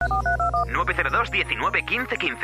902 19 15 15.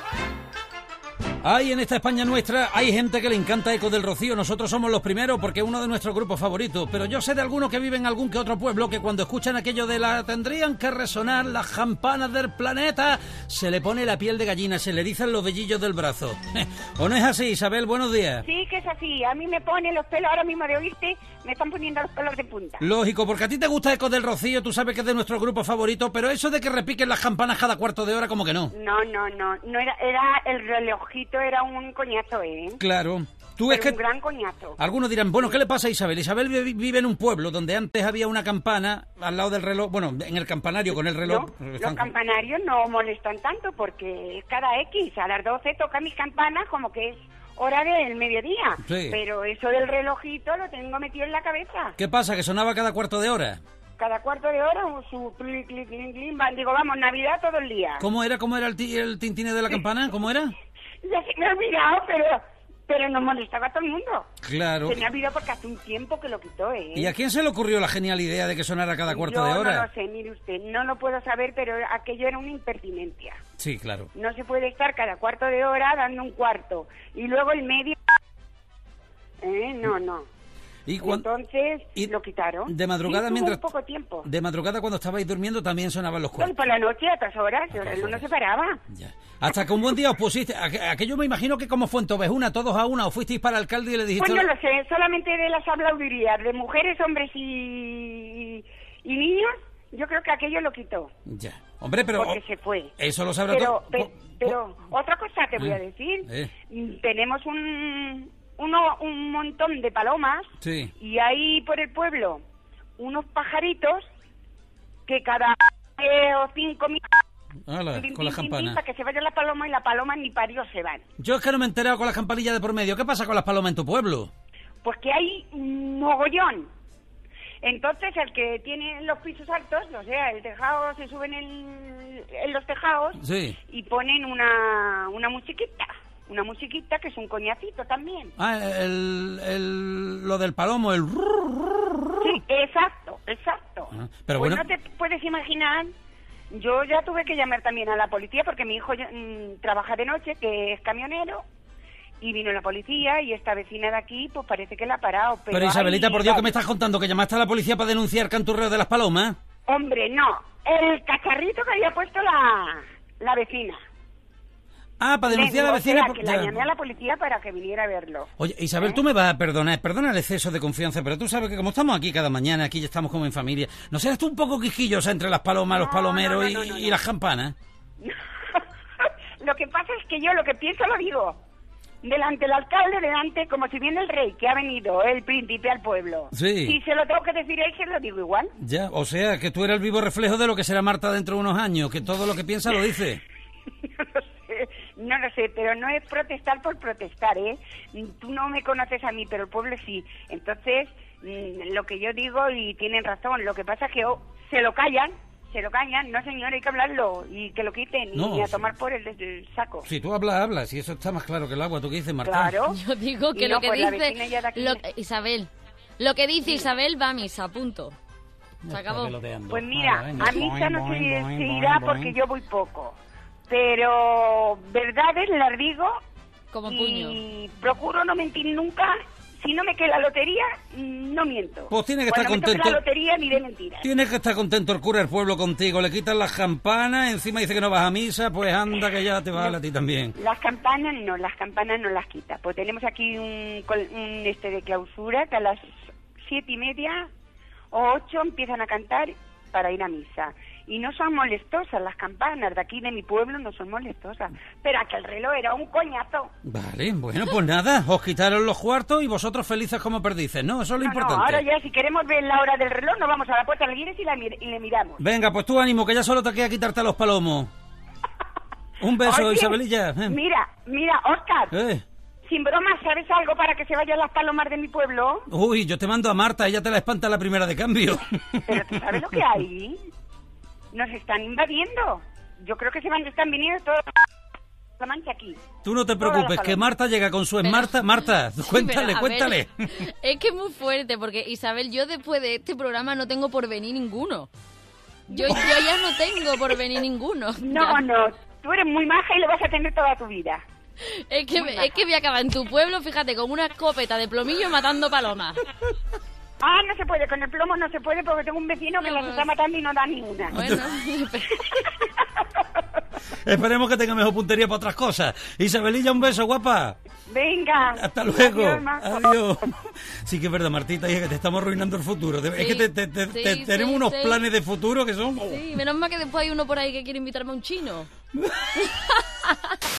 Hay en esta España nuestra, hay gente que le encanta Eco del Rocío. Nosotros somos los primeros porque es uno de nuestros grupos favoritos. Pero yo sé de algunos que viven en algún que otro pueblo que cuando escuchan aquello de la tendrían que resonar las campanas del planeta, se le pone la piel de gallina, se le erizan los vellillos del brazo. ¿O no es así, Isabel? Buenos días. Sí, que es así. A mí me pone los pelos, ahora mismo de oírte, me están poniendo los pelos de punta. Lógico, porque a ti te gusta Eco del Rocío, tú sabes que es de nuestro grupo favorito, pero eso de que repiquen las campanas cada cuarto de hora, como que no. No era el relojito, era un coñazo, ¿eh? Claro. Tú es que un gran coñazo. Algunos dirán, bueno, ¿qué le pasa a Isabel? Isabel vive en un pueblo donde antes había una campana al lado del reloj, bueno, en el campanario con el reloj. No, los campanarios no molestan tanto porque cada X, a las 12 toca mis campanas como que es hora del mediodía. Sí. Pero eso del relojito lo tengo metido en la cabeza. ¿Qué pasa? ¿Que sonaba cada cuarto de hora? Cada cuarto de hora su clic, clic, clic, clic. Digo, vamos, Navidad todo el día. ¿Cómo era el tintine de la campana? ¿Cómo era? Ya se me ha olvidado, pero nos molestaba a todo el mundo. Claro. Se me ha olvidado porque hace un tiempo que lo quitó, ¿eh? ¿Y a quién se le ocurrió la genial idea de que sonara cada cuarto de hora? No lo sé, mire usted, no lo puedo saber, pero aquello era una impertinencia. Sí, claro. No se puede estar cada cuarto de hora dando un cuarto. Y luego el medio... No. Entonces lo quitaron. De madrugada, sí, mientras... poco tiempo. De madrugada, cuando estabais durmiendo, también sonaban los cuartos. Por la noche, a otras horas, el reloj no se paraba. Ya. Hasta que un buen día os pusiste... Aquello me imagino que como fue en Tobejuna, todos a una, o fuisteis para el alcalde y le dijiste... Pues no lo sé, solamente de las habladurías, de mujeres, hombres y niños, yo creo que aquello lo quitó. Ya. Hombre, pero... Porque se fue. Eso lo sabrá todo. Pero otra cosa te voy a decir. Tenemos un montón de palomas. Sí. Y hay por el pueblo unos pajaritos que cada 10 o 5 minutos con las campanas para que se vaya la paloma y la paloma ni parió se van. Yo es que no me he enterado con las campanillas de por medio. ¿Qué pasa con las palomas en tu pueblo? Pues que hay un mogollón. Entonces el que tiene los pisos altos, o sea, el tejado, se suben en los tejados. Sí. Y ponen una musiquita. Una musiquita que es un coñacito también. Lo del palomo, el... Sí, exacto. Pero pues bueno... no te puedes imaginar, yo ya tuve que llamar también a la policía porque mi hijo trabaja de noche, que es camionero, y vino la policía y esta vecina de aquí, pues parece que la ha parado. Pero Isabelita, por Dios, ¿qué me estás contando? ¿Que llamaste a la policía para denunciar canturreo de las palomas? Hombre, no. El cacharrito que había puesto la vecina. Ah, para denunciar a la vecina... Que la llamé a la policía para que viniera a verlo. Oye, Isabel, tú me vas a perdonar, perdona el exceso de confianza, pero tú sabes que como estamos aquí cada mañana, aquí ya estamos como en familia, ¿no serás tú un poco quisquillosa entre las palomas, los palomeros y las campanas? Lo que pasa es que yo lo que pienso lo digo. Delante del alcalde, delante, como si viene el rey, que ha venido, el príncipe al pueblo. Sí. Si se lo tengo que decir a él, se lo digo igual. Ya, o sea, que tú eres el vivo reflejo de lo que será Marta dentro de unos años, que todo lo que piensa lo dice. No lo sé, pero no es protestar por protestar, ¿eh? Tú no me conoces a mí, pero el pueblo sí. Entonces, lo que yo digo, y tienen razón, lo que pasa es que se lo callan, no señor, hay que hablarlo, y que lo quiten, y a tomar por el saco. Si tú hablas, y eso está más claro que el agua, ¿tú qué dices, Marta? Claro. Yo digo que lo que dice... Isabel, lo que dice Isabel va a misa, punto. Se acabó. Pues mira, a misa no se irá porque yo voy poco. Pero verdades las digo como y procuro no mentir nunca. Si no me queda la lotería, no miento. Pues tiene que estar contento. La lotería ni de mentiras. Tiene que estar contento el cura del pueblo contigo. Le quitan las campanas, encima dice que no vas a misa, pues anda que ya te vale a ti también. Las campanas no las quita. Pues tenemos aquí un de clausura que a las 7:30 o 8 empiezan a cantar para ir a misa. Y no son molestosas las campanas de aquí de mi pueblo, no son molestosas. Pero aquel reloj era un coñazo. Vale, bueno, pues nada, os quitaron los cuartos y vosotros felices como perdices, ¿no? Eso es lo importante. No, ahora ya si queremos ver la hora del reloj, nos vamos a la puerta del Guinness y le miramos. Venga, pues tú ánimo, que ya solo te queda quitarte los palomos. Un beso, oye, Isabelilla. Mira, Óscar. Sin broma, ¿sabes algo para que se vayan las palomas de mi pueblo? Uy, yo te mando a Marta, ella te la espanta a la primera de cambio. Pero ¿tú sabes lo que hay? Nos están invadiendo. Yo creo que están viniendo toda la mancha aquí. Tú no te preocupes, que Marta llega con su Marta. Marta, cuéntale. Es que es muy fuerte, porque Isabel, yo después de este programa no tengo por venir ninguno. Yo ya no tengo por venir ninguno. No, tú eres muy maja y lo vas a tener toda tu vida. Es que voy a acabar en tu pueblo, fíjate, con una escopeta de plomillo matando palomas. Ah, no se puede, con el plomo no se puede porque tengo un vecino que las está matando y no da ni una. Bueno. Esperemos que tenga mejor puntería para otras cosas. Isabelilla, un beso, guapa. Venga. Hasta luego. Adiós. Sí que es verdad, Martita, hija, que te estamos arruinando el futuro. Sí, es que tenemos unos planes de futuro que son... Sí, menos mal que después hay uno por ahí que quiere invitarme a un chino.